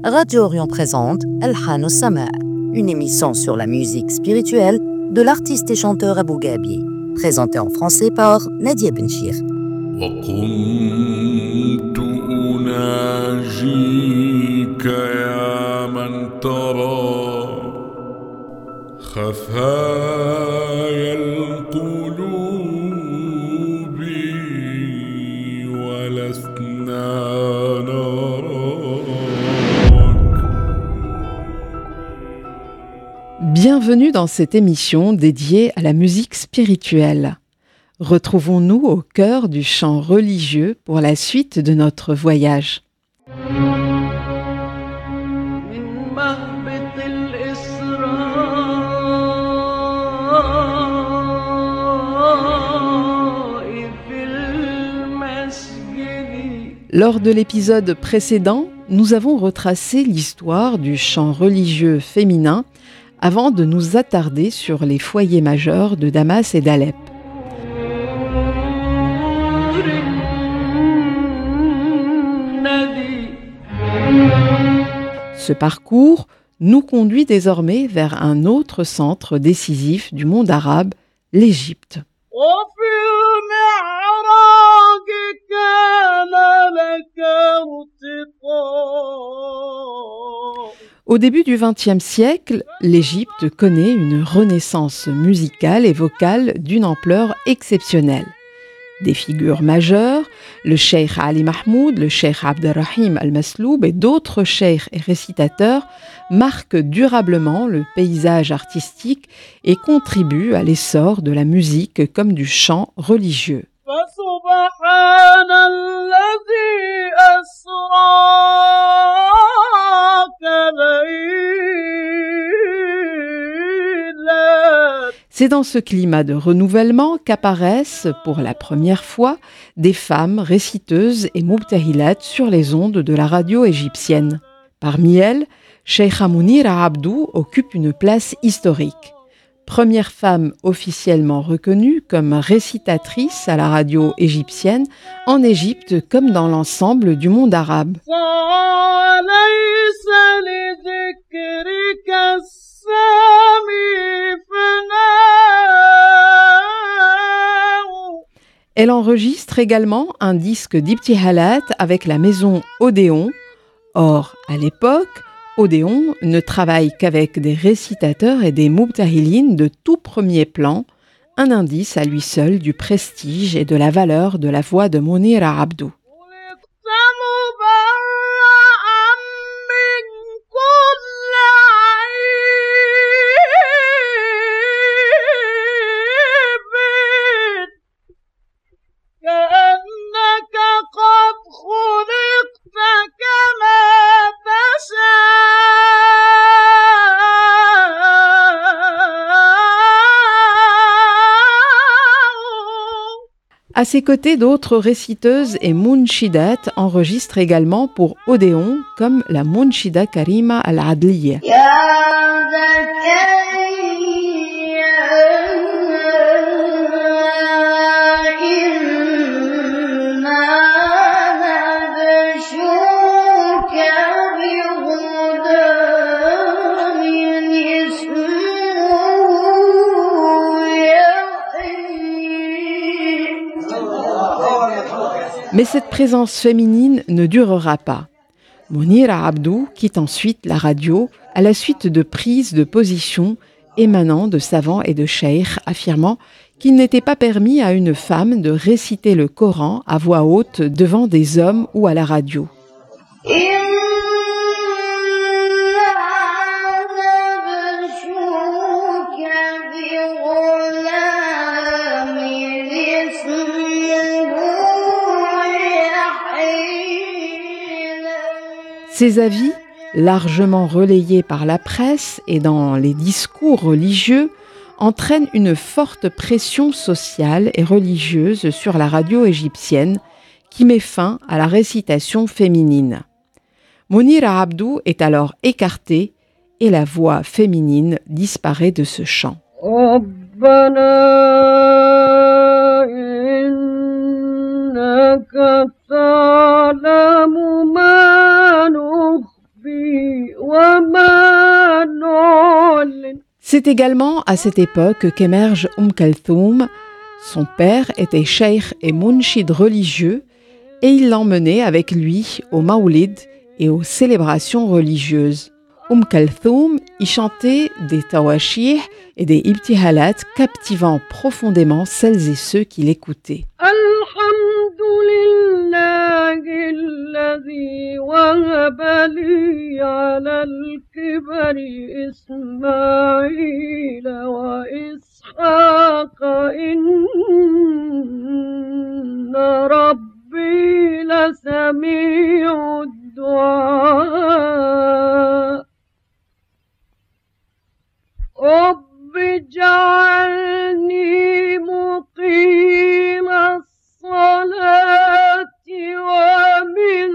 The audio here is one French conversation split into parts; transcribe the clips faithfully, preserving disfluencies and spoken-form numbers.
Radio Orient présente Alhan Sama, une émission sur la musique spirituelle de l'artiste et chanteur Abou Gabi, présentée en français par Nadia Benchir. وكنت أناجيك يا من ترى خفايا القلوب ولسنا نراك. Bienvenue dans cette émission dédiée à la musique spirituelle. Retrouvons-nous au cœur du chant religieux pour la suite de notre voyage. Lors de l'épisode précédent, nous avons retracé l'histoire du chant religieux féminin avant de nous attarder sur les foyers majeurs de Damas et d'Alep. Ce parcours nous conduit désormais vers un autre centre décisif du monde arabe, l'Égypte. Au début du vingtième siècle, l'Égypte connaît une renaissance musicale et vocale d'une ampleur exceptionnelle. Des figures majeures, le cheikh Ali Mahmoud, le cheikh Abderrahim Al-Masloub et d'autres cheikhs et récitateurs marquent durablement le paysage artistique et contribuent à l'essor de la musique comme du chant religieux. C'est dans ce climat de renouvellement qu'apparaissent, pour la première fois, des femmes réciteuses et mubtahilat sur les ondes de la radio égyptienne. Parmi elles, Cheikha Mounira Abdou occupe une place historique. Première femme officiellement reconnue comme récitatrice à la radio égyptienne, en Égypte comme dans l'ensemble du monde arabe. Elle enregistre également un disque d'ibtihalat avec la maison Odéon. Or, à l'époque, Odéon ne travaille qu'avec des récitateurs et des mubtahilines de tout premier plan, un indice à lui seul du prestige et de la valeur de la voix de Mounira Abdou. À ses côtés, d'autres réciteuses et munshidat enregistrent également pour Odéon, comme la munshida Karima Al-Adliya. Mais cette présence féminine ne durera pas. Mounira Abdou quitte ensuite la radio à la suite de prises de position émanant de savants et de cheikhs affirmant qu'il n'était pas permis à une femme de réciter le Coran à voix haute devant des hommes ou à la radio. Ces avis, largement relayés par la presse et dans les discours religieux, entraînent une forte pression sociale et religieuse sur la radio égyptienne qui met fin à la récitation féminine. Mounira Abdou est alors écartée et la voix féminine disparaît de ce chant. إنك تعلم ما نخفي C'est également à cette époque qu'émerge Umm Kalthoum. Son père était cheikh et mounchid religieux et il l'emmenait avec lui au Maoulid et aux célébrations religieuses. Umm Kalthoum y chantait des tawashih et des ibtihalat captivant profondément celles et ceux qui l'écoutaient. الذي وهب لي على الكبر إسماعيل وإسحاق إن ربي لسميع الدعاء رب اجعلني مقيم الصلاة ومن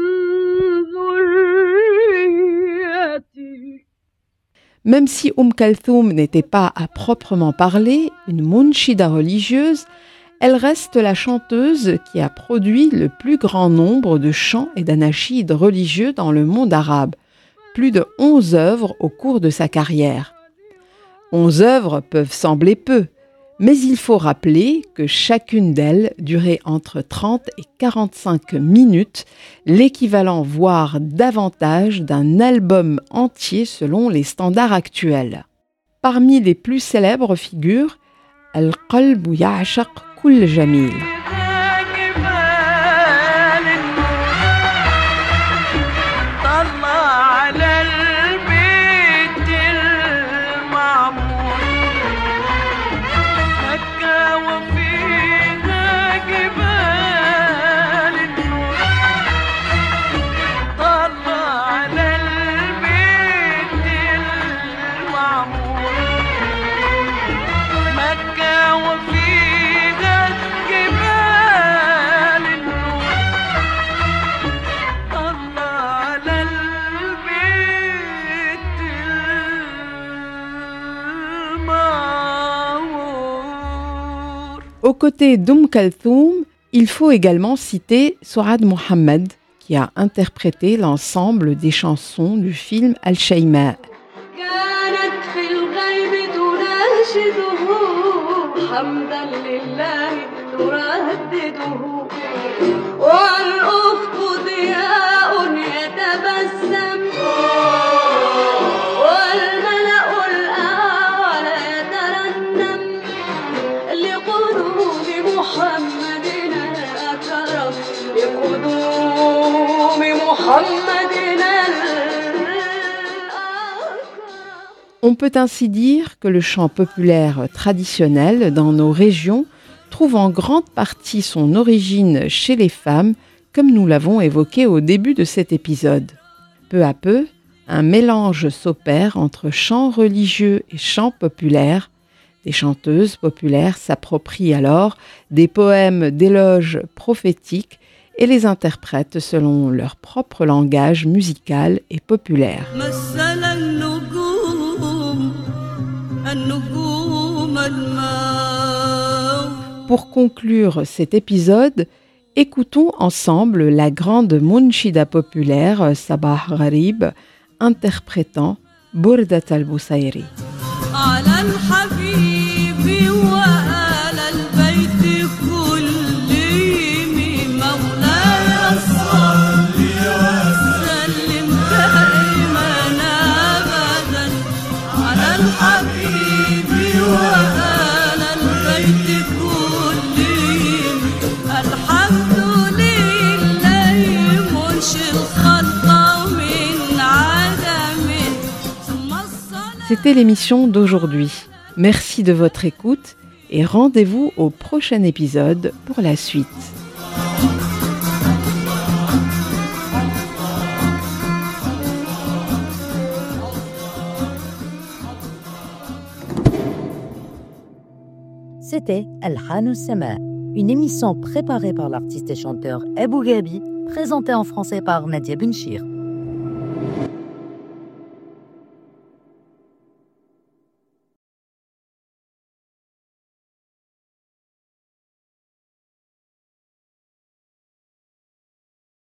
ذريتي. Même si Umm Kalthoum n'était pas à proprement parler une mounchida religieuse, elle reste la chanteuse qui a produit le plus grand nombre de chants et d'anachides religieux dans le monde arabe, plus de onze œuvres au cours de sa carrière. Onze œuvres peuvent sembler peu, mais il faut rappeler que chacune d'elles durait entre trente et quarante-cinq minutes, l'équivalent voire davantage d'un album entier selon les standards actuels. Parmi les plus célèbres figurent Al-Qalb Ya'shaq Kull Jamil. Aux côtés d'Umm Kalthoum, il faut également citer Souad Mohammed, qui a interprété l'ensemble des chansons du film Al-Shayma. On peut ainsi dire que le chant populaire traditionnel dans nos régions trouve en grande partie son origine chez les femmes, comme nous l'avons évoqué au début de cet épisode. Peu à peu, un mélange s'opère entre chants religieux et chants populaires. Des chanteuses populaires s'approprient alors des poèmes d'éloges prophétiques et les interprètent selon leur propre langage musical et populaire. Pour conclure cet épisode, écoutons ensemble la grande mounchida populaire Sabah Gharib interprétant Burdat al-Busayri. C'était l'émission d'aujourd'hui. Merci de votre écoute et rendez-vous au prochain épisode pour la suite. C'était Al-Han Sama, une émission préparée par l'artiste et chanteur Abou Gabi, présentée en français par Nadia Benchir.